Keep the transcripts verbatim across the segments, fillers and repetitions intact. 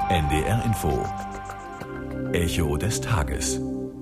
N D R Info. Echo des Tages.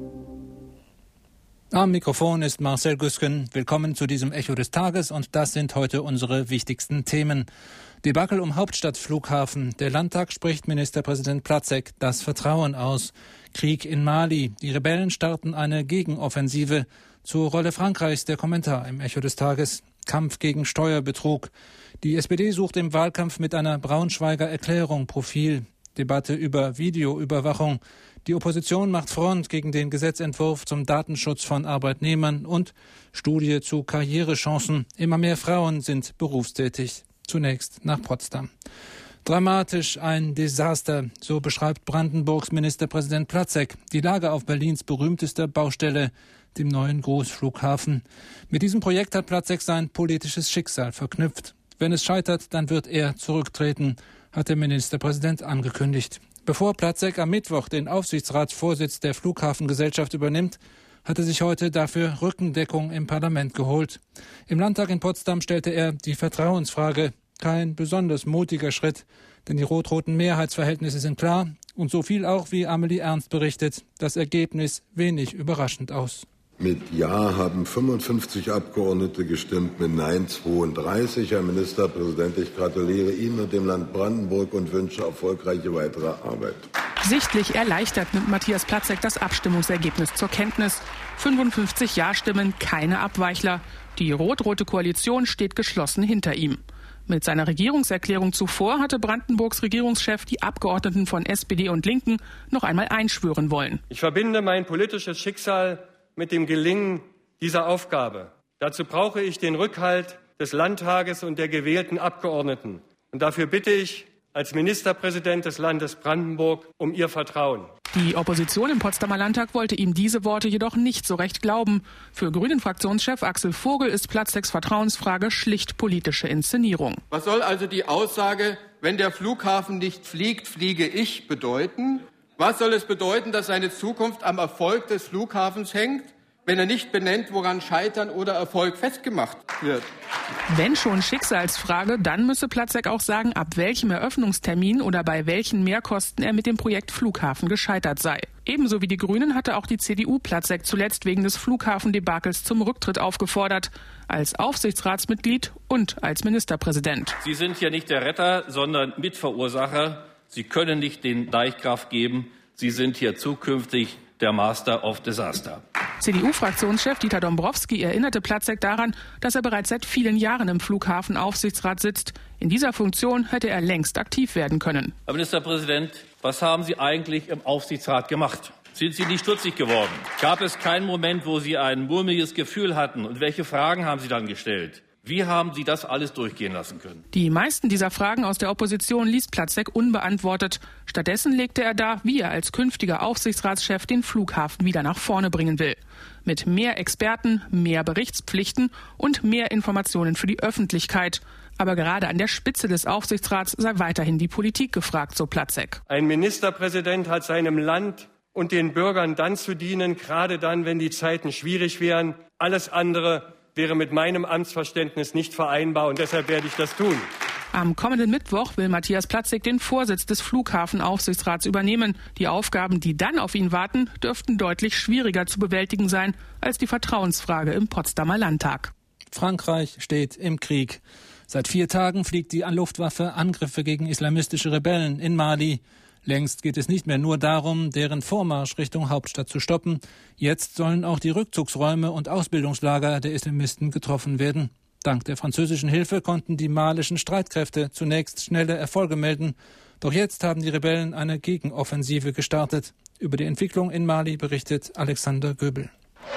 Am Mikrofon ist Marcel Güsken. Willkommen zu diesem Echo des Tages und das sind heute unsere wichtigsten Themen. Debakel um Hauptstadtflughafen. Der Landtag spricht Ministerpräsident Platzek das Vertrauen aus. Krieg in Mali. Die Rebellen starten eine Gegenoffensive. Zur Rolle Frankreichs der Kommentar im Echo des Tages. Kampf gegen Steuerbetrug. Die S P D sucht im Wahlkampf mit einer Braunschweiger Erklärung Profil. Debatte über Videoüberwachung. Die Opposition macht Front gegen den Gesetzentwurf zum Datenschutz von Arbeitnehmern und Studie zu Karrierechancen. Immer mehr Frauen sind berufstätig. Zunächst nach Potsdam. Dramatisch, ein Desaster, so beschreibt Brandenburgs Ministerpräsident Platzek die Lage auf Berlins berühmtester Baustelle, dem neuen Großflughafen. Mit diesem Projekt hat Platzek sein politisches Schicksal verknüpft. Wenn es scheitert, dann wird er zurücktreten, hat der Ministerpräsident angekündigt. Bevor Platzek am Mittwoch den Aufsichtsratsvorsitz der Flughafengesellschaft übernimmt, hatte sich heute dafür Rückendeckung im Parlament geholt. Im Landtag in Potsdam stellte er die Vertrauensfrage. Kein besonders mutiger Schritt, denn die rot-roten Mehrheitsverhältnisse sind klar und so viel auch, wie Amelie Ernst berichtet, das Ergebnis wenig überraschend aus. Mit Ja haben fünfundfünfzig Abgeordnete gestimmt, mit Nein zweiunddreißig. Herr Ministerpräsident, ich gratuliere Ihnen und dem Land Brandenburg und wünsche erfolgreiche weitere Arbeit. Sichtlich erleichtert nimmt Matthias Platzek das Abstimmungsergebnis zur Kenntnis. fünfundfünfzig Ja-Stimmen, keine Abweichler. Die rot-rote Koalition steht geschlossen hinter ihm. Mit seiner Regierungserklärung zuvor hatte Brandenburgs Regierungschef die Abgeordneten von S P D und Linken noch einmal einschwören wollen. Ich verbinde mein politisches Schicksal mit dem Gelingen dieser Aufgabe. Dazu brauche ich den Rückhalt des Landtages und der gewählten Abgeordneten. Und dafür bitte ich als Ministerpräsident des Landes Brandenburg um Ihr Vertrauen. Die Opposition im Potsdamer Landtag wollte ihm diese Worte jedoch nicht so recht glauben. Für Grünen-Fraktionschef Axel Vogel ist Platzeks Vertrauensfrage schlicht politische Inszenierung. Was soll also die Aussage, wenn der Flughafen nicht fliegt, fliege ich, bedeuten? Was soll es bedeuten, dass seine Zukunft am Erfolg des Flughafens hängt, wenn er nicht benennt, woran Scheitern oder Erfolg festgemacht wird? Wenn schon Schicksalsfrage, dann müsse Platzek auch sagen, ab welchem Eröffnungstermin oder bei welchen Mehrkosten er mit dem Projekt Flughafen gescheitert sei. Ebenso wie die Grünen hatte auch die C D U Platzek zuletzt wegen des Flughafendebakels zum Rücktritt aufgefordert, als Aufsichtsratsmitglied und als Ministerpräsident. Sie sind ja nicht der Retter, sondern Mitverursacher. Sie können nicht den Deichgraf geben. Sie sind hier zukünftig der Master of Disaster. C D U-Fraktionschef Dieter Dombrowski erinnerte Platzek daran, dass er bereits seit vielen Jahren im Flughafenaufsichtsrat sitzt. In dieser Funktion hätte er längst aktiv werden können. Herr Ministerpräsident, was haben Sie eigentlich im Aufsichtsrat gemacht? Sind Sie nicht stutzig geworden? Gab es keinen Moment, wo Sie ein mulmiges Gefühl hatten? Und welche Fragen haben Sie dann gestellt? Wie haben Sie das alles durchgehen lassen können? Die meisten dieser Fragen aus der Opposition ließ Platzek unbeantwortet. Stattdessen legte er dar, wie er als künftiger Aufsichtsratschef den Flughafen wieder nach vorne bringen will. Mit mehr Experten, mehr Berichtspflichten und mehr Informationen für die Öffentlichkeit. Aber gerade an der Spitze des Aufsichtsrats sei weiterhin die Politik gefragt, so Platzek. Ein Ministerpräsident hat seinem Land und den Bürgern dann zu dienen, gerade dann, wenn die Zeiten schwierig wären. Alles andere wäre mit meinem Amtsverständnis nicht vereinbar und deshalb werde ich das tun. Am kommenden Mittwoch will Matthias Platzek den Vorsitz des Flughafenaufsichtsrats übernehmen. Die Aufgaben, die dann auf ihn warten, dürften deutlich schwieriger zu bewältigen sein als die Vertrauensfrage im Potsdamer Landtag. Frankreich steht im Krieg. Seit vier Tagen fliegt die Luftwaffe Angriffe gegen islamistische Rebellen in Mali. Längst geht es nicht mehr nur darum, deren Vormarsch Richtung Hauptstadt zu stoppen. Jetzt sollen auch die Rückzugsräume und Ausbildungslager der Islamisten getroffen werden. Dank der französischen Hilfe konnten die malischen Streitkräfte zunächst schnelle Erfolge melden. Doch jetzt haben die Rebellen eine Gegenoffensive gestartet. Über die Entwicklung in Mali berichtet Alexander Göbel.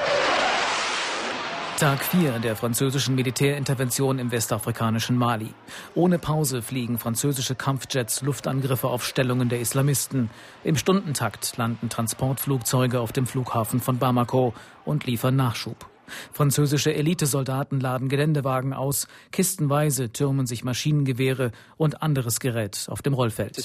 Tag vier der französischen Militärintervention im westafrikanischen Mali. Ohne Pause fliegen französische Kampfjets Luftangriffe auf Stellungen der Islamisten. Im Stundentakt landen Transportflugzeuge auf dem Flughafen von Bamako und liefern Nachschub. Französische Elitesoldaten laden Geländewagen aus, kistenweise türmen sich Maschinengewehre und anderes Gerät auf dem Rollfeld.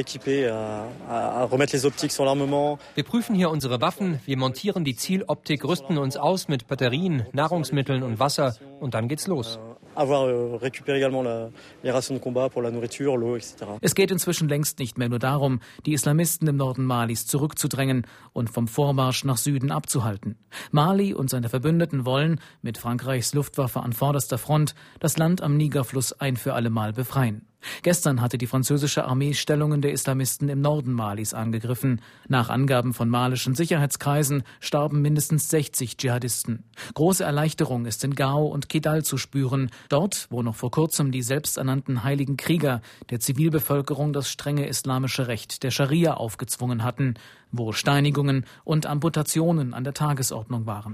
Wir prüfen hier unsere Waffen, wir montieren die Zieloptik, rüsten uns aus mit Batterien, Nahrungsmitteln und Wasser und dann geht's los. Es geht inzwischen längst nicht mehr nur darum, die Islamisten im Norden Malis zurückzudrängen und vom Vormarsch nach Süden abzuhalten. Mali und seine Verbündeten wollen, mit Frankreichs Luftwaffe an vorderster Front, das Land am Nigerfluss ein für alle Mal befreien. Gestern hatte die französische Armee Stellungen der Islamisten im Norden Malis angegriffen. Nach Angaben von malischen Sicherheitskreisen starben mindestens sechzig Dschihadisten. Große Erleichterung ist in Gao und Kidal zu spüren. Dort, wo noch vor kurzem die selbsternannten heiligen Krieger der Zivilbevölkerung das strenge islamische Recht der Scharia aufgezwungen hatten, wo Steinigungen und Amputationen an der Tagesordnung waren.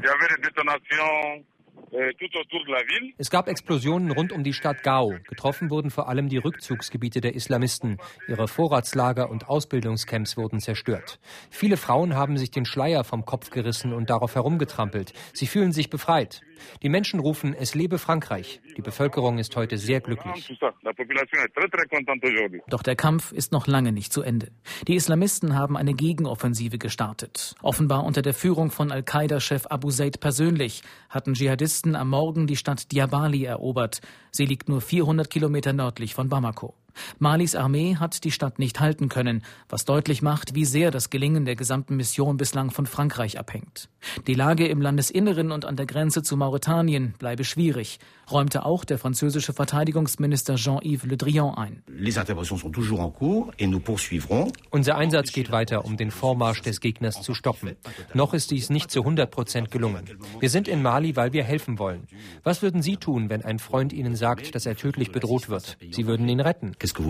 Es gab Explosionen rund um die Stadt Gao. Getroffen wurden vor allem die Rückzugsgebiete der Islamisten. Ihre Vorratslager und Ausbildungscamps wurden zerstört. Viele Frauen haben sich den Schleier vom Kopf gerissen und darauf herumgetrampelt. Sie fühlen sich befreit. Die Menschen rufen, es lebe Frankreich. Die Bevölkerung ist heute sehr glücklich. Doch der Kampf ist noch lange nicht zu Ende. Die Islamisten haben eine Gegenoffensive gestartet. Offenbar unter der Führung von Al-Qaida-Chef Abu Zaid persönlich hatten Dschihadisten am Morgen die Stadt Diabali erobert. Sie liegt nur vierhundert Kilometer nördlich von Bamako. Malis Armee hat die Stadt nicht halten können, was deutlich macht, wie sehr das Gelingen der gesamten Mission bislang von Frankreich abhängt. Die Lage im Landesinneren und an der Grenze zu Mauretanien bleibe schwierig, räumte auch der französische Verteidigungsminister Jean-Yves Le Drian ein. Unser Einsatz geht weiter, um den Vormarsch des Gegners zu stoppen. Noch ist dies nicht zu hundert Prozent gelungen. Wir sind in Mali, weil wir helfen wollen. Was würden Sie tun, wenn ein Freund Ihnen sagt, dass er tödlich bedroht wird? Sie würden ihn retten.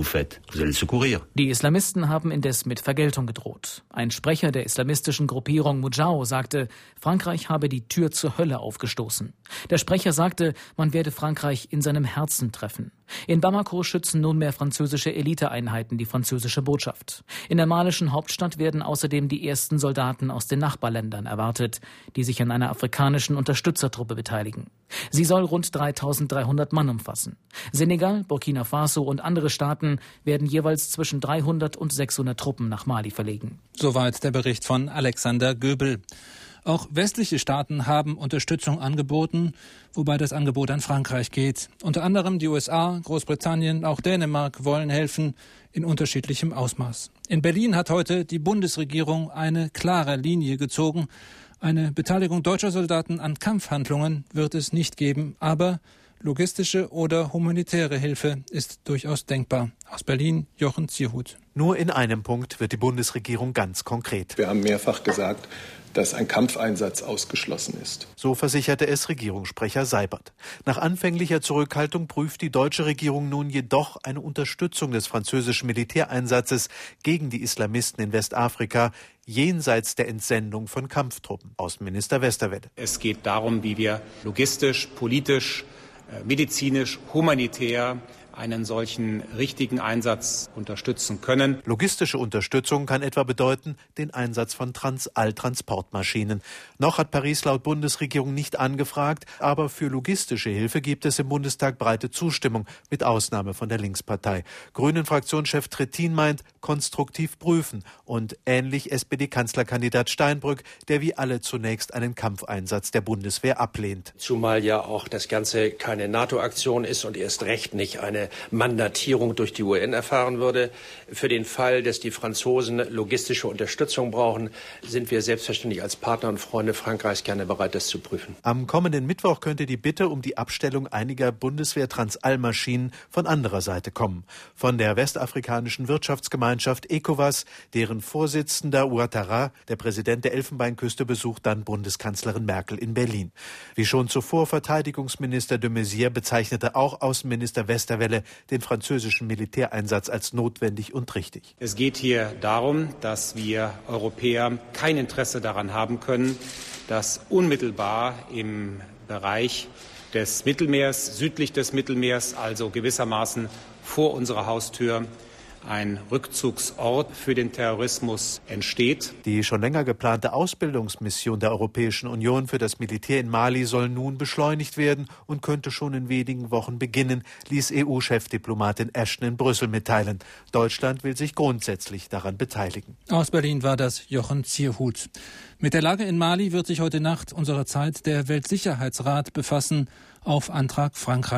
Die Islamisten haben indes mit Vergeltung gedroht. Ein Sprecher der islamistischen Gruppierung Mujao sagte, Frankreich habe die Tür zur Hölle aufgestoßen. Der Sprecher sagte, man werde Frankreich in seinem Herzen treffen. In Bamako schützen nunmehr französische Eliteeinheiten die französische Botschaft. In der malischen Hauptstadt werden außerdem die ersten Soldaten aus den Nachbarländern erwartet, die sich an einer afrikanischen Unterstützertruppe beteiligen. Sie soll rund dreitausenddreihundert Mann umfassen. Senegal, Burkina Faso und andere Staaten werden jeweils zwischen dreihundert und sechshundert Truppen nach Mali verlegen. Soweit der Bericht von Alexander Göbel. Auch westliche Staaten haben Unterstützung angeboten, wobei das Angebot an Frankreich geht. Unter anderem die U S A, Großbritannien, auch Dänemark wollen helfen in unterschiedlichem Ausmaß. In Berlin hat heute die Bundesregierung eine klare Linie gezogen. Eine Beteiligung deutscher Soldaten an Kampfhandlungen wird es nicht geben, aber logistische oder humanitäre Hilfe ist durchaus denkbar. Aus Berlin, Jochen Zierhut. Nur in einem Punkt wird die Bundesregierung ganz konkret. Wir haben mehrfach gesagt, dass ein Kampfeinsatz ausgeschlossen ist. So versicherte es Regierungssprecher Seibert. Nach anfänglicher Zurückhaltung prüft die deutsche Regierung nun jedoch eine Unterstützung des französischen Militäreinsatzes gegen die Islamisten in Westafrika, jenseits der Entsendung von Kampftruppen. Außenminister Westerwelle. Es geht darum, wie wir logistisch, politisch, medizinisch, humanitär einen solchen richtigen Einsatz unterstützen können. Logistische Unterstützung kann etwa bedeuten, den Einsatz von Transall-Transportmaschinen. Noch hat Paris laut Bundesregierung nicht angefragt, aber für logistische Hilfe gibt es im Bundestag breite Zustimmung, mit Ausnahme von der Linkspartei. Grünen-Fraktionschef Trittin meint, konstruktiv prüfen und ähnlich S P D-Kanzlerkandidat Steinbrück, der wie alle zunächst einen Kampfeinsatz der Bundeswehr ablehnt. Zumal ja auch das Ganze keine NATO-Aktion ist und erst recht nicht eine Mandatierung durch die U N erfahren würde. Für den Fall, dass die Franzosen logistische Unterstützung brauchen, sind wir selbstverständlich als Partner und Freunde Frankreichs gerne bereit, das zu prüfen. Am kommenden Mittwoch könnte die Bitte um die Abstellung einiger Bundeswehr-Transall-Maschinen von anderer Seite kommen. Von der westafrikanischen Wirtschaftsgemeinschaft ECOWAS, deren Vorsitzender Ouattara, der Präsident der Elfenbeinküste, besucht dann Bundeskanzlerin Merkel in Berlin. Wie schon zuvor Verteidigungsminister de Maizière bezeichnete auch Außenminister Westerwelle den französischen Militäreinsatz als notwendig und richtig. Es geht hier darum, dass wir Europäer kein Interesse daran haben können, dass unmittelbar im Bereich des Mittelmeers, südlich des Mittelmeers, also gewissermaßen vor unserer Haustür, ein Rückzugsort für den Terrorismus entsteht. Die schon länger geplante Ausbildungsmission der Europäischen Union für das Militär in Mali soll nun beschleunigt werden und könnte schon in wenigen Wochen beginnen, ließ E U-Chefdiplomatin Ashton in Brüssel mitteilen. Deutschland will sich grundsätzlich daran beteiligen. Aus Berlin war das Jochen Zierhut. Mit der Lage in Mali wird sich heute Nacht unserer Zeit der Weltsicherheitsrat befassen, auf Antrag Frankreichs.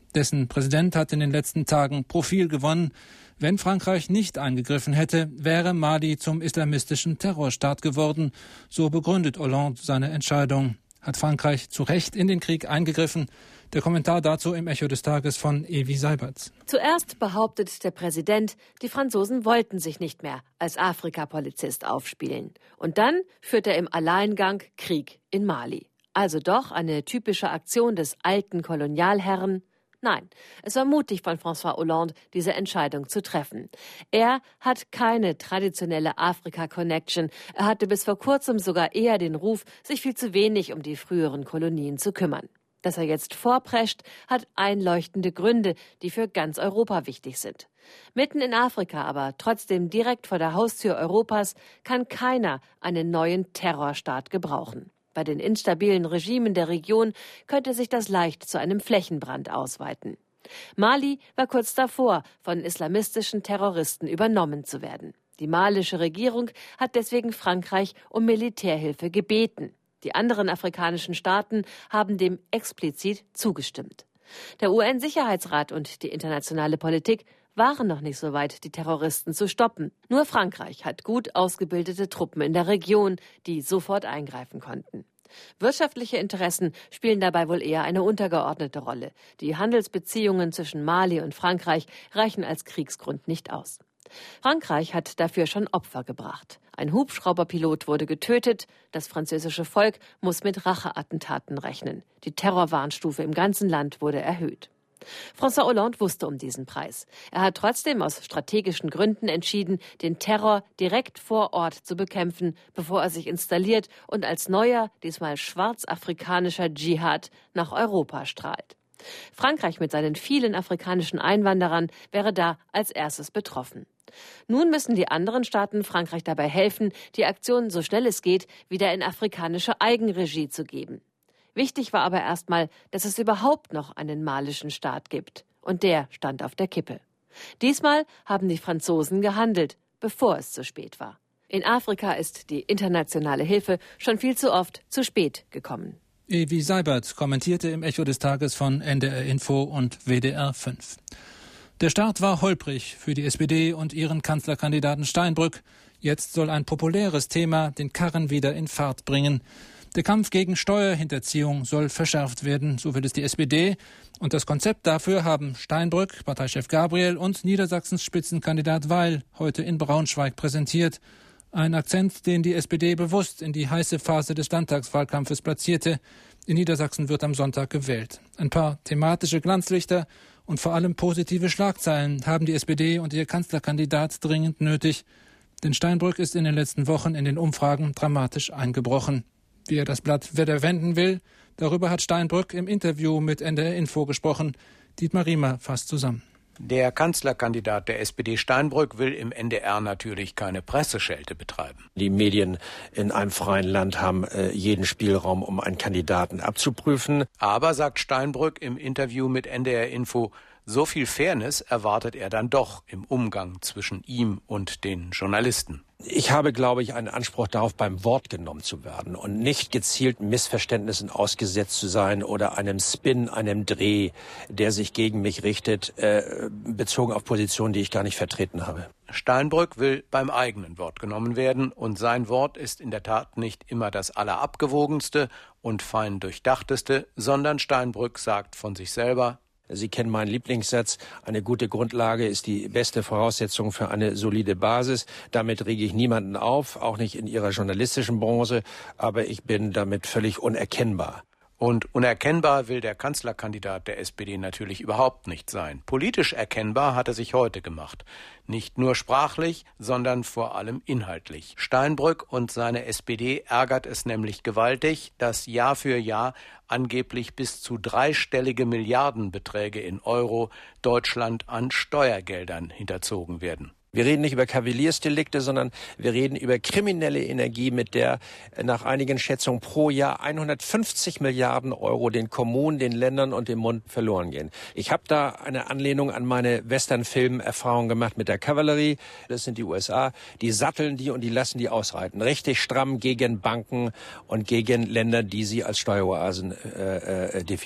Dessen Präsident hat in den letzten Tagen Profil gewonnen. Wenn Frankreich nicht eingegriffen hätte, wäre Mali zum islamistischen Terrorstaat geworden. So begründet Hollande seine Entscheidung. Hat Frankreich zu Recht in den Krieg eingegriffen? Der Kommentar dazu im Echo des Tages von Evi Seiberts. Zuerst behauptet der Präsident, die Franzosen wollten sich nicht mehr als Afrikapolizist aufspielen. Und dann führt er im Alleingang Krieg in Mali. Also doch eine typische Aktion des alten Kolonialherren? Nein, es war mutig von François Hollande, diese Entscheidung zu treffen. Er hat keine traditionelle Afrika-Connection. Er hatte bis vor kurzem sogar eher den Ruf, sich viel zu wenig um die früheren Kolonien zu kümmern. Dass er jetzt vorprescht, hat einleuchtende Gründe, die für ganz Europa wichtig sind. Mitten in Afrika, aber trotzdem direkt vor der Haustür Europas, kann keiner einen neuen Terrorstaat gebrauchen. Bei den instabilen Regimen der Region könnte sich das leicht zu einem Flächenbrand ausweiten. Mali war kurz davor, von islamistischen Terroristen übernommen zu werden. Die malische Regierung hat deswegen Frankreich um Militärhilfe gebeten. Die anderen afrikanischen Staaten haben dem explizit zugestimmt. Der U N-Sicherheitsrat und die internationale Politik waren noch nicht so weit, die Terroristen zu stoppen. Nur Frankreich hat gut ausgebildete Truppen in der Region, die sofort eingreifen konnten. Wirtschaftliche Interessen spielen dabei wohl eher eine untergeordnete Rolle. Die Handelsbeziehungen zwischen Mali und Frankreich reichen als Kriegsgrund nicht aus. Frankreich hat dafür schon Opfer gebracht. Ein Hubschrauberpilot wurde getötet. Das französische Volk muss mit Racheattentaten rechnen. Die Terrorwarnstufe im ganzen Land wurde erhöht. François Hollande wusste um diesen Preis. Er hat trotzdem aus strategischen Gründen entschieden, den Terror direkt vor Ort zu bekämpfen, bevor er sich installiert und als neuer, diesmal schwarzafrikanischer Dschihad nach Europa strahlt. Frankreich mit seinen vielen afrikanischen Einwanderern wäre da als erstes betroffen. Nun müssen die anderen Staaten Frankreich dabei helfen, die Aktion so schnell es geht wieder in afrikanische Eigenregie zu geben. Wichtig war aber erstmal, dass es überhaupt noch einen malischen Staat gibt. Und der stand auf der Kippe. Diesmal haben die Franzosen gehandelt, bevor es zu spät war. In Afrika ist die internationale Hilfe schon viel zu oft zu spät gekommen. Evi Seibert kommentierte im Echo des Tages von N D R Info und W D R fünf. Der Start war holprig für die S P D und ihren Kanzlerkandidaten Steinbrück. Jetzt soll ein populäres Thema den Karren wieder in Fahrt bringen. Der Kampf gegen Steuerhinterziehung soll verschärft werden, so will es die S P D. Und das Konzept dafür haben Steinbrück, Parteichef Gabriel und Niedersachsens Spitzenkandidat Weil heute in Braunschweig präsentiert. Ein Akzent, den die S P D bewusst in die heiße Phase des Landtagswahlkampfes platzierte. In Niedersachsen wird am Sonntag gewählt. Ein paar thematische Glanzlichter und vor allem positive Schlagzeilen haben die S P D und ihr Kanzlerkandidat dringend nötig. Denn Steinbrück ist in den letzten Wochen in den Umfragen dramatisch eingebrochen. Wie er das Blatt wieder wenden will, darüber hat Steinbrück im Interview mit N D R Info gesprochen. Dietmar Riemer fasst zusammen. Der Kanzlerkandidat der S P D Steinbrück will im N D R natürlich keine Presseschelte betreiben. Die Medien in einem freien Land haben äh, jeden Spielraum, um einen Kandidaten abzuprüfen. Aber, sagt Steinbrück im Interview mit N D R Info, so viel Fairness erwartet er dann doch im Umgang zwischen ihm und den Journalisten. Ich habe, glaube ich, einen Anspruch darauf, beim Wort genommen zu werden und nicht gezielt Missverständnissen ausgesetzt zu sein oder einem Spin, einem Dreh, der sich gegen mich richtet, äh, bezogen auf Positionen, die ich gar nicht vertreten habe. Steinbrück will beim eigenen Wort genommen werden und sein Wort ist in der Tat nicht immer das allerabgewogenste und fein durchdachteste, sondern Steinbrück sagt von sich selber: Sie kennen meinen Lieblingssatz, eine gute Grundlage ist die beste Voraussetzung für eine solide Basis. Damit rege ich niemanden auf, auch nicht in Ihrer journalistischen Branche, aber ich bin damit völlig unerkennbar. Und unerkennbar will der Kanzlerkandidat der S P D natürlich überhaupt nicht sein. Politisch erkennbar hat er sich heute gemacht. Nicht nur sprachlich, sondern vor allem inhaltlich. Steinbrück und seine S P D ärgert es nämlich gewaltig, dass Jahr für Jahr angeblich bis zu dreistellige Milliardenbeträge in Euro Deutschland an Steuergeldern hinterzogen werden. Wir reden nicht über Kavaliersdelikte, sondern wir reden über kriminelle Energie, mit der nach einigen Schätzungen pro Jahr hundertfünfzig Milliarden Euro den Kommunen, den Ländern und dem Bund verloren gehen. Ich habe da eine Anlehnung an meine Western-Film-Erfahrung gemacht mit der Kavallerie. Das sind die U S A. Die satteln die und die lassen die ausreiten. Richtig stramm gegen Banken und gegen Länder, die sie als Steueroasen äh, äh, definieren.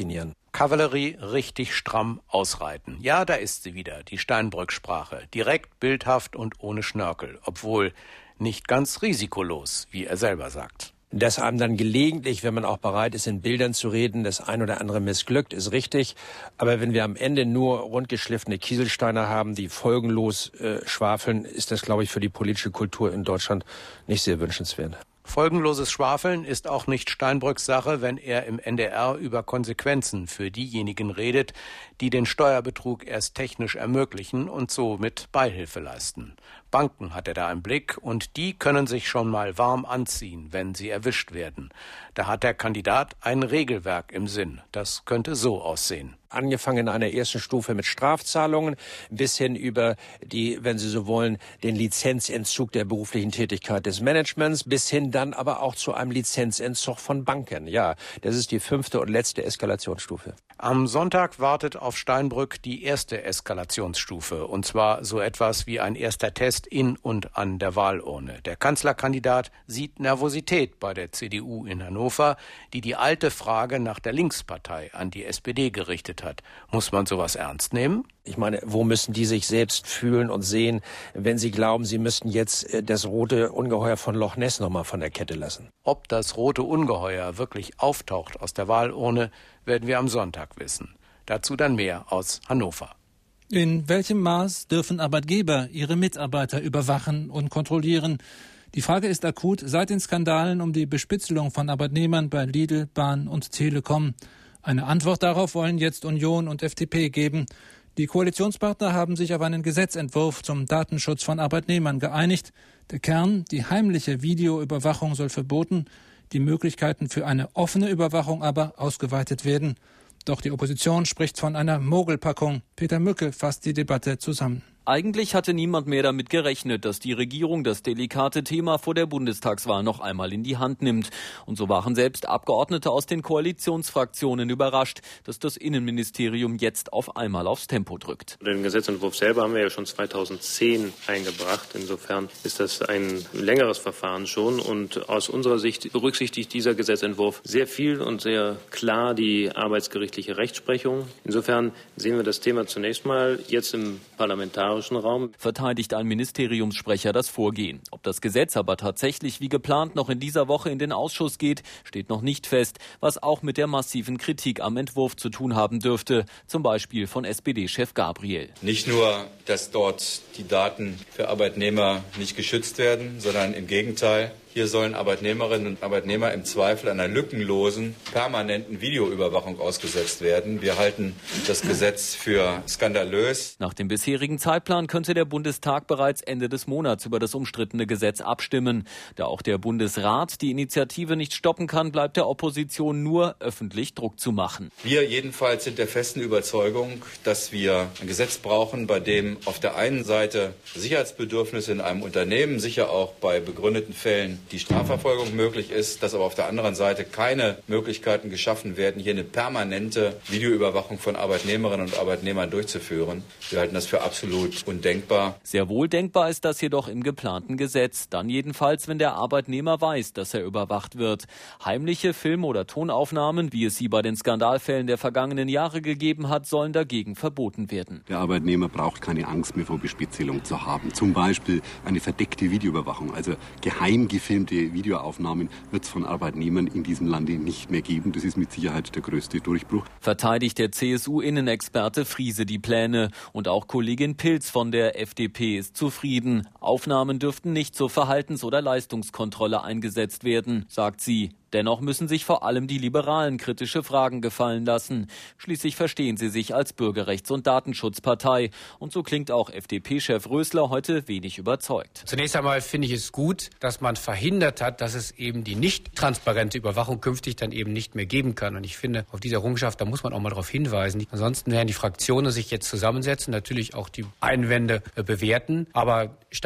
Kavallerie richtig stramm ausreiten. Ja, da ist sie wieder, die Steinbrück-Sprache. Direkt, bildhaft und ohne Schnörkel. Obwohl nicht ganz risikolos, wie er selber sagt. Dass einem dann gelegentlich, wenn man auch bereit ist, in Bildern zu reden, das ein oder andere missglückt, ist richtig. Aber wenn wir am Ende nur rundgeschliffene Kieselsteine haben, die folgenlos äh, schwafeln, ist das, glaube ich, für die politische Kultur in Deutschland nicht sehr wünschenswert. Folgenloses Schwafeln ist auch nicht Steinbrücks Sache, wenn er im N D R über Konsequenzen für diejenigen redet, die den Steuerbetrug erst technisch ermöglichen und somit Beihilfe leisten. Banken hat er da im Blick und die können sich schon mal warm anziehen, wenn sie erwischt werden. Da hat der Kandidat ein Regelwerk im Sinn. Das könnte so aussehen. Angefangen in einer ersten Stufe mit Strafzahlungen bis hin über die, wenn Sie so wollen, den Lizenzentzug der beruflichen Tätigkeit des Managements, bis hin dann aber auch zu einem Lizenzentzug von Banken. Ja, das ist die fünfte und letzte Eskalationsstufe. Am Sonntag wartet auf Steinbrück die erste Eskalationsstufe, und zwar so etwas wie ein erster Test in und an der Wahlurne. Der Kanzlerkandidat sieht Nervosität bei der C D U in Hannover, die die alte Frage nach der Linkspartei an die S P D gerichtet hat. Muss man sowas ernst nehmen? Ich meine, wo müssen die sich selbst fühlen und sehen, wenn sie glauben, sie müssten jetzt das rote Ungeheuer von Loch Ness nochmal von der Kette lassen? Ob das rote Ungeheuer wirklich auftaucht aus der Wahlurne, werden wir am Sonntag wissen. Dazu dann mehr aus Hannover. In welchem Maß dürfen Arbeitgeber ihre Mitarbeiter überwachen und kontrollieren? Die Frage ist akut seit den Skandalen um die Bespitzelung von Arbeitnehmern bei Lidl, Bahn und Telekom. Eine Antwort darauf wollen jetzt Union und F D P geben. Die Koalitionspartner haben sich auf einen Gesetzentwurf zum Datenschutz von Arbeitnehmern geeinigt. Der Kern, die heimliche Videoüberwachung soll verboten, die Möglichkeiten für eine offene Überwachung aber ausgeweitet werden. Doch die Opposition spricht von einer Mogelpackung. Peter Mücke fasst die Debatte zusammen. Eigentlich hatte niemand mehr damit gerechnet, dass die Regierung das delikate Thema vor der Bundestagswahl noch einmal in die Hand nimmt. Und so waren selbst Abgeordnete aus den Koalitionsfraktionen überrascht, dass das Innenministerium jetzt auf einmal aufs Tempo drückt. Den Gesetzentwurf selber haben wir ja schon zweitausendzehn eingebracht. Insofern ist das ein längeres Verfahren schon. Und aus unserer Sicht berücksichtigt dieser Gesetzentwurf sehr viel und sehr klar die arbeitsgerichtliche Rechtsprechung. Insofern sehen wir das Thema zunächst mal jetzt im Parlamentarischen Raum. Verteidigt ein Ministeriumssprecher das Vorgehen. Ob das Gesetz aber tatsächlich wie geplant noch in dieser Woche in den Ausschuss geht, steht noch nicht fest, was auch mit der massiven Kritik am Entwurf zu tun haben dürfte, zum Beispiel von S P D-Chef Gabriel. Nicht nur, dass dort die Daten für Arbeitnehmer nicht geschützt werden, sondern im Gegenteil. Hier sollen Arbeitnehmerinnen und Arbeitnehmer im Zweifel einer lückenlosen, permanenten Videoüberwachung ausgesetzt werden. Wir halten das Gesetz für skandalös. Nach dem bisherigen Zeitplan könnte der Bundestag bereits Ende des Monats über das umstrittene Gesetz abstimmen. Da auch der Bundesrat die Initiative nicht stoppen kann, bleibt der Opposition nur, öffentlich Druck zu machen. Wir jedenfalls sind der festen Überzeugung, dass wir ein Gesetz brauchen, bei dem auf der einen Seite Sicherheitsbedürfnisse in einem Unternehmen, sicher auch bei begründeten Fällen, die Strafverfolgung möglich ist, dass aber auf der anderen Seite keine Möglichkeiten geschaffen werden, hier eine permanente Videoüberwachung von Arbeitnehmerinnen und Arbeitnehmern durchzuführen. Wir halten das für absolut undenkbar. Sehr wohl denkbar ist das jedoch im geplanten Gesetz. Dann jedenfalls, wenn der Arbeitnehmer weiß, dass er überwacht wird. Heimliche Film- oder Tonaufnahmen, wie es sie bei den Skandalfällen der vergangenen Jahre gegeben hat, sollen dagegen verboten werden. Der Arbeitnehmer braucht keine Angst mehr vor Bespitzelung zu haben. Zum Beispiel eine verdeckte Videoüberwachung, also geheim gefilmte Videoaufnahmen wird es von Arbeitnehmern in diesem Lande nicht mehr geben. Das ist mit Sicherheit der größte Durchbruch. Verteidigt der C S U-Innenexperte Friese die Pläne. Und auch Kollegin Pilz von der F D P ist zufrieden. Aufnahmen dürften nicht zur Verhaltens- oder Leistungskontrolle eingesetzt werden, sagt sie. Dennoch müssen sich vor allem die Liberalen kritische Fragen gefallen lassen. Schließlich verstehen sie sich als Bürgerrechts- und Datenschutzpartei. Und so klingt auch F D P-Chef Rösler heute wenig überzeugt. Zunächst einmal finde ich es gut, dass man verhindert hat, dass es eben die nicht transparente Überwachung künftig dann eben nicht mehr geben kann. Und ich finde, auf diese Errungenschaft, da muss man auch mal darauf hinweisen. Ansonsten werden die Fraktionen sich jetzt zusammensetzen, natürlich auch die Einwände bewerten. Aber statt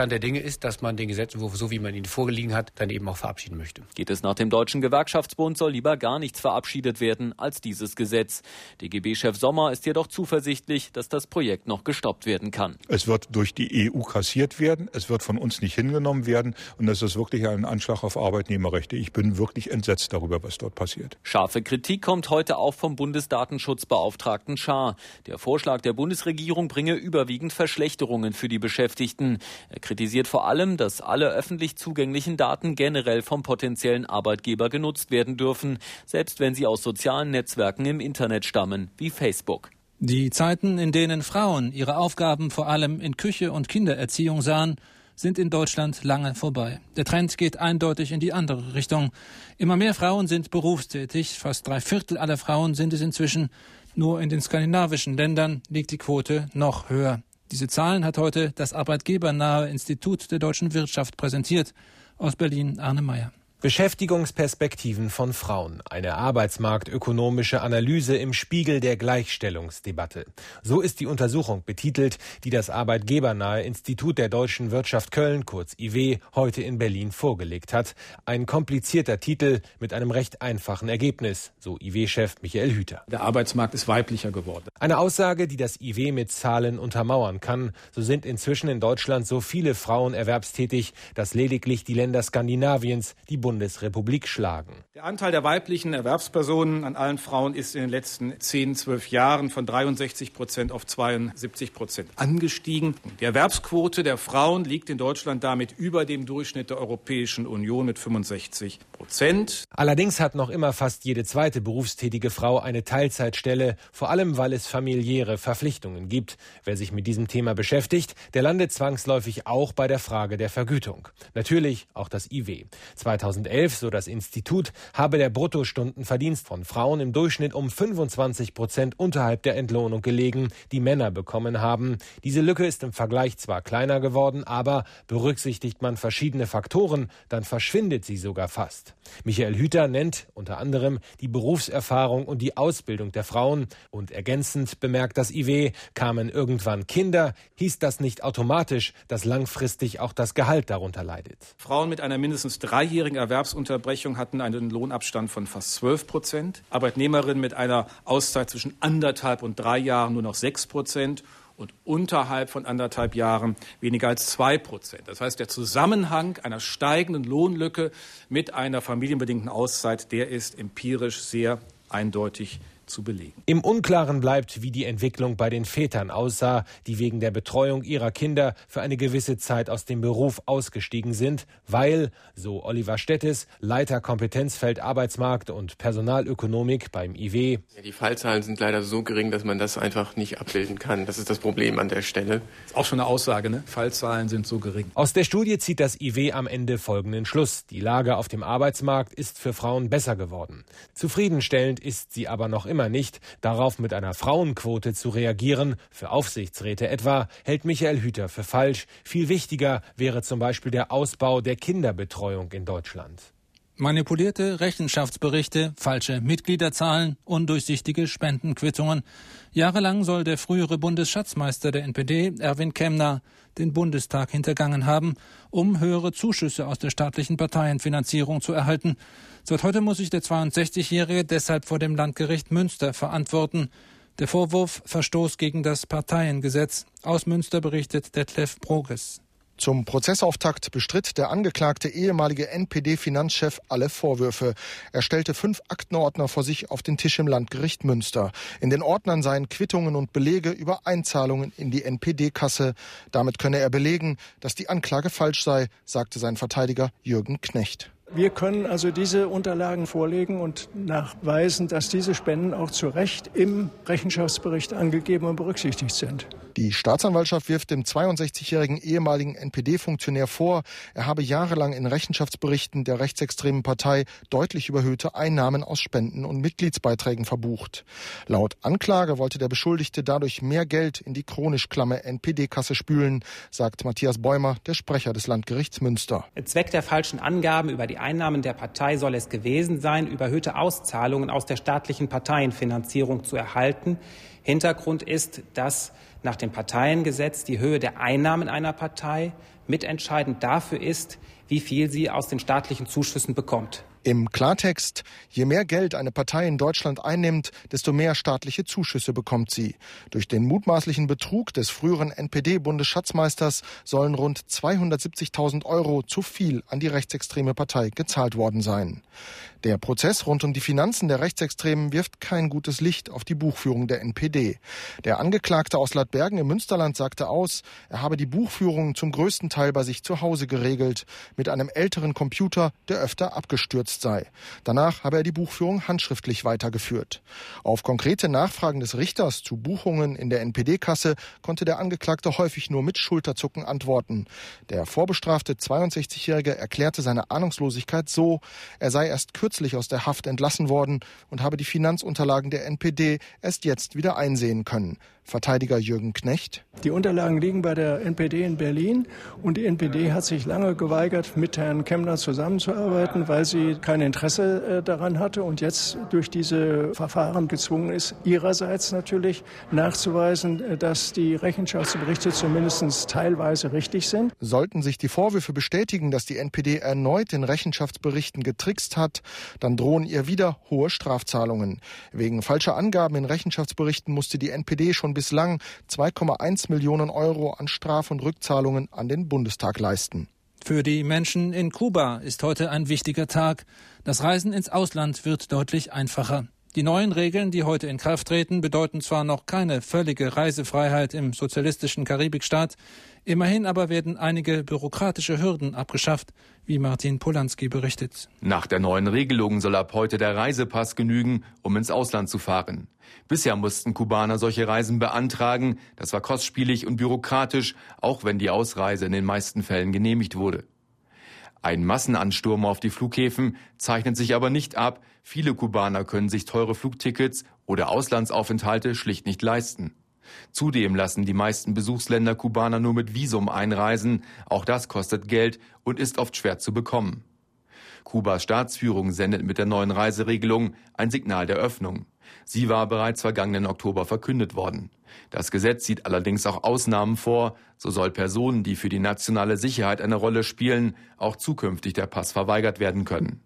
Stand der Dinge ist, dass man den Gesetzentwurf, so wie man ihn vorgelegen hat, dann eben auch verabschieden möchte. Geht es nach dem Deutschen Gewerkschaftsbund, soll lieber gar nichts verabschiedet werden als dieses Gesetz. D G B-Chef Sommer ist jedoch zuversichtlich, dass das Projekt noch gestoppt werden kann. Es wird durch die E U kassiert werden, es wird von uns nicht hingenommen werden und das ist wirklich ein Anschlag auf Arbeitnehmerrechte. Ich bin wirklich entsetzt darüber, was dort passiert. Scharfe Kritik kommt heute auch vom Bundesdatenschutzbeauftragten Schaar. Der Vorschlag der Bundesregierung bringe überwiegend Verschlechterungen für die Beschäftigten. Er kritisiert vor allem, dass alle öffentlich zugänglichen Daten generell vom potenziellen Arbeitgeber genutzt werden dürfen, selbst wenn sie aus sozialen Netzwerken im Internet stammen, wie Facebook. Die Zeiten, in denen Frauen ihre Aufgaben vor allem in Küche und Kindererziehung sahen, sind in Deutschland lange vorbei. Der Trend geht eindeutig in die andere Richtung. Immer mehr Frauen sind berufstätig, fast drei Viertel aller Frauen sind es inzwischen. Nur in den skandinavischen Ländern liegt die Quote noch höher. Diese Zahlen hat heute das arbeitgebernahe Institut der deutschen Wirtschaft präsentiert. Aus Berlin Arne Meyer. Beschäftigungsperspektiven von Frauen. Eine arbeitsmarktökonomische Analyse im Spiegel der Gleichstellungsdebatte. So ist die Untersuchung betitelt, die das arbeitgebernahe Institut der deutschen Wirtschaft Köln, kurz I W, heute in Berlin vorgelegt hat. Ein komplizierter Titel mit einem recht einfachen Ergebnis, so I W-Chef Michael Hüter. Der Arbeitsmarkt ist weiblicher geworden. Eine Aussage, die das I W mit Zahlen untermauern kann. So sind inzwischen in Deutschland so viele Frauen erwerbstätig, dass lediglich die Länder Skandinaviens die Bundesrepublik schlagen. Der Anteil der weiblichen Erwerbspersonen an allen Frauen ist in den letzten zehn, zwölf Jahren von dreiundsechzig Prozent auf zweiundsiebzig Prozent angestiegen. Die Erwerbsquote der Frauen liegt in Deutschland damit über dem Durchschnitt der Europäischen Union mit fünfundsechzig Prozent. Allerdings hat noch immer fast jede zweite berufstätige Frau eine Teilzeitstelle, vor allem weil es familiäre Verpflichtungen gibt. Wer sich mit diesem Thema beschäftigt, der landet zwangsläufig auch bei der Frage der Vergütung. Natürlich auch das I W. zweitausendelf, so das Institut, habe der Bruttostundenverdienst von Frauen im Durchschnitt um fünfundzwanzig Prozent unterhalb der Entlohnung gelegen, die Männer bekommen haben. Diese Lücke ist im Vergleich zwar kleiner geworden, aber berücksichtigt man verschiedene Faktoren, dann verschwindet sie sogar fast. Michael Hüter nennt unter anderem die Berufserfahrung und die Ausbildung der Frauen. Und ergänzend bemerkt das I W, kamen irgendwann Kinder, hieß das nicht automatisch, dass langfristig auch das Gehalt darunter leidet. Frauen mit einer mindestens dreijährigen Erwerbsunterbrechung hatten einen Lohnabstand von fast zwölf Prozent. Arbeitnehmerinnen mit einer Auszeit zwischen anderthalb und drei Jahren nur noch sechs Prozent. Und unterhalb von anderthalb Jahren weniger als zwei Prozent. Das heißt, der Zusammenhang einer steigenden Lohnlücke mit einer familienbedingten Auszeit, der ist empirisch sehr eindeutig zu belegen. Im Unklaren bleibt, wie die Entwicklung bei den Vätern aussah, die wegen der Betreuung ihrer Kinder für eine gewisse Zeit aus dem Beruf ausgestiegen sind, weil, so Oliver Stettes, Leiter Kompetenzfeld Arbeitsmarkt und Personalökonomik beim I W. Ja, die Fallzahlen sind leider so gering, dass man das einfach nicht abbilden kann. Das ist das Problem an der Stelle. Ist auch schon eine Aussage, ne? Fallzahlen sind so gering. Aus der Studie zieht das I W am Ende folgenden Schluss. Die Lage auf dem Arbeitsmarkt ist für Frauen besser geworden. Zufriedenstellend ist sie aber noch immer nicht. Darauf mit einer Frauenquote zu reagieren, für Aufsichtsräte etwa, hält Michael Hüter für falsch. Viel wichtiger wäre zum Beispiel der Ausbau der Kinderbetreuung in Deutschland. Manipulierte Rechenschaftsberichte, falsche Mitgliederzahlen, undurchsichtige Spendenquittungen. Jahrelang soll der frühere Bundesschatzmeister der N P D, Erwin Kemner, den Bundestag hintergangen haben, um höhere Zuschüsse aus der staatlichen Parteienfinanzierung zu erhalten. Seit heute muss sich der zweiundsechzigjährige deshalb vor dem Landgericht Münster verantworten. Der Vorwurf Verstoß gegen das Parteiengesetz. Aus Münster berichtet Detlef Broges. Zum Prozessauftakt bestritt der angeklagte ehemalige N P D-Finanzchef alle Vorwürfe. Er stellte fünf Aktenordner vor sich auf den Tisch im Landgericht Münster. In den Ordnern seien Quittungen und Belege über Einzahlungen in die N P D-Kasse. Damit könne er belegen, dass die Anklage falsch sei, sagte sein Verteidiger Jürgen Knecht. Wir können also diese Unterlagen vorlegen und nachweisen, dass diese Spenden auch zu Recht im Rechenschaftsbericht angegeben und berücksichtigt sind. Die Staatsanwaltschaft wirft dem zweiundsechzigjährigen ehemaligen N P D-Funktionär vor, er habe jahrelang in Rechenschaftsberichten der rechtsextremen Partei deutlich überhöhte Einnahmen aus Spenden und Mitgliedsbeiträgen verbucht. Laut Anklage wollte der Beschuldigte dadurch mehr Geld in die chronisch klamme N P D-Kasse spülen, sagt Matthias Bäumer, der Sprecher des Landgerichts Münster. Zweck der falschen Angaben über die Einnahmen der Partei soll es gewesen sein, überhöhte Auszahlungen aus der staatlichen Parteienfinanzierung zu erhalten. Hintergrund ist, dass nach dem Parteiengesetz die Höhe der Einnahmen einer Partei mitentscheidend dafür ist, wie viel sie aus den staatlichen Zuschüssen bekommt. Im Klartext, je mehr Geld eine Partei in Deutschland einnimmt, desto mehr staatliche Zuschüsse bekommt sie. Durch den mutmaßlichen Betrug des früheren N P D-Bundesschatzmeisters sollen rund zweihundertsiebzigtausend Euro zu viel an die rechtsextreme Partei gezahlt worden sein. Der Prozess rund um die Finanzen der Rechtsextremen wirft kein gutes Licht auf die Buchführung der N P D. Der Angeklagte aus Ladbergen im Münsterland sagte aus, er habe die Buchführung zum größten Teil bei sich zu Hause geregelt, mit einem älteren Computer, der öfter abgestürzt sei. Danach habe er die Buchführung handschriftlich weitergeführt. Auf konkrete Nachfragen des Richters zu Buchungen in der N P D-Kasse konnte der Angeklagte häufig nur mit Schulterzucken antworten. Der vorbestrafte zweiundsechzigjährige erklärte seine Ahnungslosigkeit so, er sei erst kürzlich aus der Haft entlassen worden und habe die Finanzunterlagen der N P D erst jetzt wieder einsehen können. Verteidiger Jürgen Knecht. Die Unterlagen liegen bei der N P D in Berlin und die N P D hat sich lange geweigert, mit Herrn Kemmner zusammenzuarbeiten, weil sie kein Interesse daran hatte und jetzt durch diese Verfahren gezwungen ist, ihrerseits natürlich nachzuweisen, dass die Rechenschaftsberichte zumindest teilweise richtig sind. Sollten sich die Vorwürfe bestätigen, dass die N P D erneut in Rechenschaftsberichten getrickst hat, dann drohen ihr wieder hohe Strafzahlungen. Wegen falscher Angaben in Rechenschaftsberichten musste die N P D schon bislang zwei Komma eins Millionen Euro an Straf- und Rückzahlungen an den Bundestag leisten. Für die Menschen in Kuba ist heute ein wichtiger Tag. Das Reisen ins Ausland wird deutlich einfacher. Die neuen Regeln, die heute in Kraft treten, bedeuten zwar noch keine völlige Reisefreiheit im sozialistischen Karibikstaat, immerhin aber werden einige bürokratische Hürden abgeschafft, wie Martin Polanski berichtet. Nach der neuen Regelung soll ab heute der Reisepass genügen, um ins Ausland zu fahren. Bisher mussten Kubaner solche Reisen beantragen. Das war kostspielig und bürokratisch, auch wenn die Ausreise in den meisten Fällen genehmigt wurde. Ein Massenansturm auf die Flughäfen zeichnet sich aber nicht ab. Viele Kubaner können sich teure Flugtickets oder Auslandsaufenthalte schlicht nicht leisten. Zudem lassen die meisten Besuchsländer Kubaner nur mit Visum einreisen. Auch das kostet Geld und ist oft schwer zu bekommen. Kubas Staatsführung sendet mit der neuen Reiseregelung ein Signal der Öffnung. Sie war bereits vergangenen Oktober verkündet worden. Das Gesetz sieht allerdings auch Ausnahmen vor. So soll Personen, die für die nationale Sicherheit eine Rolle spielen, auch zukünftig der Pass verweigert werden können.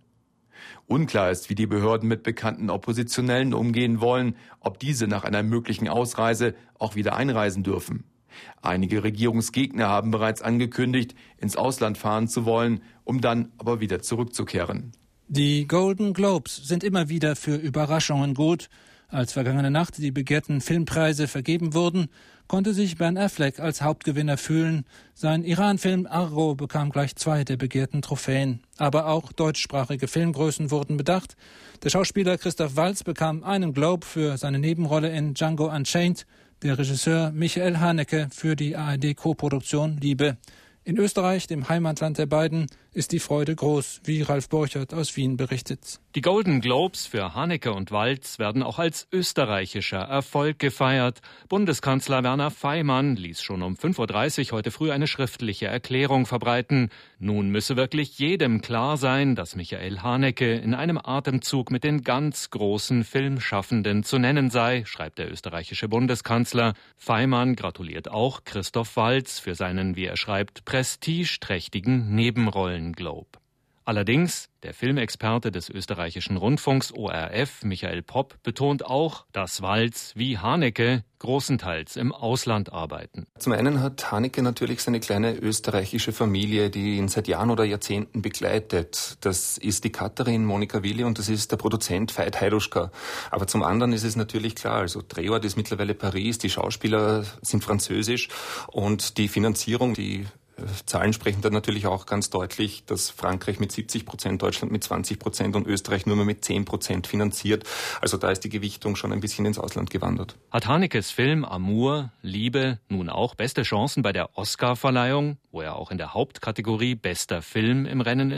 Unklar ist, wie die Behörden mit bekannten Oppositionellen umgehen wollen, ob diese nach einer möglichen Ausreise auch wieder einreisen dürfen. Einige Regierungsgegner haben bereits angekündigt, ins Ausland fahren zu wollen, um dann aber wieder zurückzukehren. Die Golden Globes sind immer wieder für Überraschungen gut. Als vergangene Nacht die begehrten Filmpreise vergeben wurden, konnte sich Ben Affleck als Hauptgewinner fühlen. Sein Iran-Film Argo bekam gleich zwei der begehrten Trophäen. Aber auch deutschsprachige Filmgrößen wurden bedacht. Der Schauspieler Christoph Waltz bekam einen Globe für seine Nebenrolle in Django Unchained, der Regisseur Michael Haneke für die A R D-Koproduktion Liebe. In Österreich, dem Heimatland der beiden, ist die Freude groß, wie Ralf Borchert aus Wien berichtet. Die Golden Globes für Haneke und Waltz werden auch als österreichischer Erfolg gefeiert. Bundeskanzler Werner Faymann ließ schon um fünf Uhr dreißig heute früh eine schriftliche Erklärung verbreiten. Nun müsse wirklich jedem klar sein, dass Michael Haneke in einem Atemzug mit den ganz großen Filmschaffenden zu nennen sei, schreibt der österreichische Bundeskanzler. Faymann gratuliert auch Christoph Waltz für seinen, wie er schreibt, prestigeträchtigen Nebenrollen-Globe. Allerdings, der Filmexperte des österreichischen Rundfunks O R F, Michael Popp, betont auch, dass Waltz wie Haneke großenteils im Ausland arbeiten. Zum einen hat Haneke natürlich seine kleine österreichische Familie, die ihn seit Jahren oder Jahrzehnten begleitet. Das ist die Katharin, Monika Willi und das ist der Produzent Veit Heiduschka. Aber zum anderen ist es natürlich klar, also Drehort ist mittlerweile Paris, die Schauspieler sind französisch und die Finanzierung, die Zahlen sprechen dann natürlich auch ganz deutlich, dass Frankreich mit siebzig Prozent, Deutschland mit zwanzig Prozent und Österreich nur mehr mit zehn Prozent finanziert. Also da ist die Gewichtung schon ein bisschen ins Ausland gewandert. Hat Hanekes Film Amour, Liebe nun auch beste Chancen bei der Oscar-Verleihung, wo er auch in der Hauptkategorie bester Film im Rennen ist?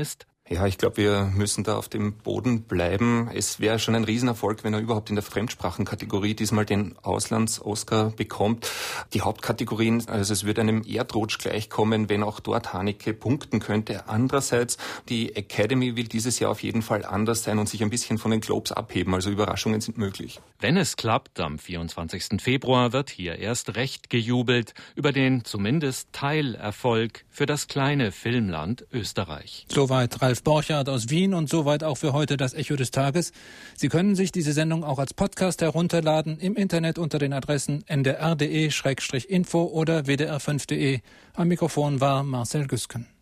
Ja, ich glaube, wir müssen da auf dem Boden bleiben. Es wäre schon ein Riesenerfolg, wenn er überhaupt in der Fremdsprachenkategorie diesmal den Auslands-Oscar bekommt. Die Hauptkategorien, also es würde einem Erdrutsch gleichkommen, wenn auch dort Haneke punkten könnte. Andererseits, die Academy will dieses Jahr auf jeden Fall anders sein und sich ein bisschen von den Globes abheben. Also Überraschungen sind möglich. Wenn es klappt, am vierundzwanzigsten Februar wird hier erst recht gejubelt über den zumindest Teilerfolg für das kleine Filmland Österreich. Soweit Ralf Borchardt aus Wien und soweit auch für heute das Echo des Tages. Sie können sich diese Sendung auch als Podcast herunterladen im Internet unter den Adressen n d r punkt d e Schrägstrich info oder w d r fünf punkt d e. Am Mikrofon war Marcel Güsken.